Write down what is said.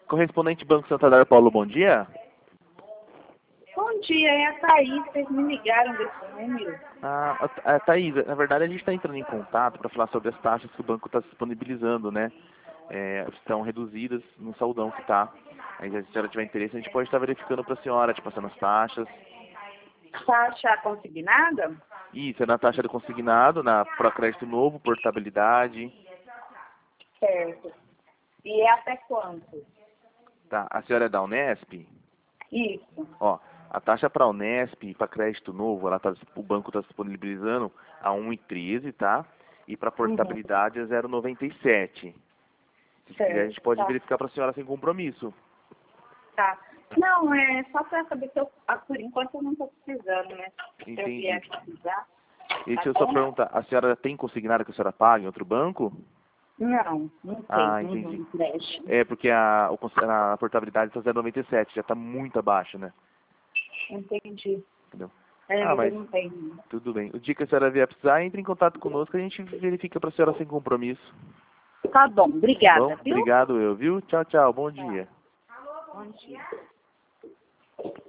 Correspondente Banco Santander, Paulo, bom dia. Bom dia, é a Thaís, vocês me ligaram desse número. Thaís, na verdade a gente está entrando em contato para falar sobre as taxas que o banco está disponibilizando, né? Estão reduzidas no saldão que está. Aí, se a senhora tiver interesse, a gente pode estar verificando para a senhora, te passando as taxas. Taxa consignada? Isso, é na taxa do consignado, na Procrédito Novo, portabilidade. Certo. E é até quanto? Tá, a senhora é da Unesp? Isso. Ó, a taxa para a Unesp e para crédito novo, o banco está disponibilizando a 1,13, tá? E para portabilidade é 0,97. Se quiser, a gente pode verificar para a senhora sem compromisso. Tá. Não, é só para saber se eu, por enquanto eu não estou precisando, né? Se eu Entendi. vier precisar. E deixa eu só perguntar, a senhora tem consignado que a senhora paga em outro banco? Não tem. Entendi. Empréstimo. É porque a portabilidade está 0,97, já está muito abaixo, né? Entendi. Entendeu? Mas Mas eu não tenho. tudo bem. O dia que a senhora vier precisar, entre em contato conosco, a gente verifica para a senhora sem compromisso. Tá bom, obrigada, Bom, viu? obrigado viu? Tchau, tchau, bom dia. Bom dia.